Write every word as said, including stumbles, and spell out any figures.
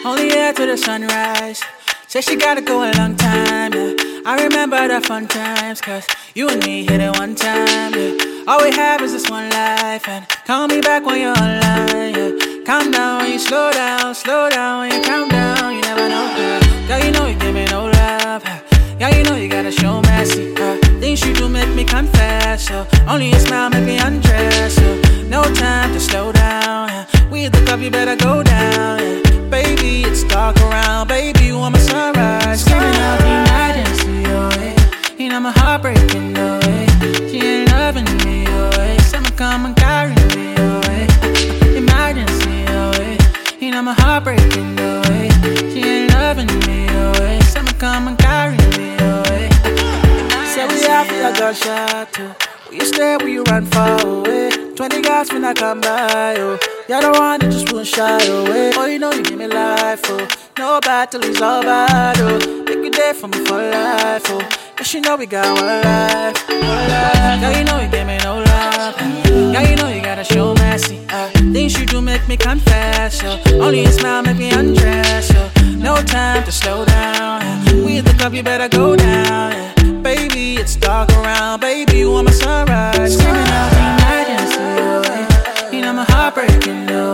Only here to the sunrise. Said she gotta go a long time, yeah. I remember the fun times, cause you and me hit it one time, yeah. All we have is this one life, and call me back when you're online, yeah. Calm down when you slow down, slow down when you calm down, you never know, girl. Girl, you know you give me no love, huh? Girl, you know you gotta show mercy, huh? Things you do make me confess, so only a smile make me undress, so no time to slow down, huh? We at the club, you better go down, yeah. Baby, it's dark around, baby, you want my sunrise. Screaming out emergency, oh, hey. You know my heart breaking, oh, hey. She ain't loving me, oh, hey. Someone come and carry me, oh, hey. Emergency, oh, hey. You know my heart breaking, oh, hey. She ain't loving me, oh, hey. Someone come and carry me, oh, hey. Say we after a gunshot, too. Will you stay, will you run far away? Twenty guys when I come by, oh. You're the one that just won't shy away. Oh, you know you give me life, oh. No battle is all bad, oh. Make a day for me for life, oh. Yes, you know we got one life, one life. Girl, you know you give me no love. Girl, you know you gotta show mercy. Uh, things you do make me confess, oh. Only a smile make me undress, oh. No time to slow down. Uh, we at the club, you better go down. Uh, baby, it's dark around, baby, you want my sunrise. Screaming out emergency, oh, hey. You know my heart breaking, oh.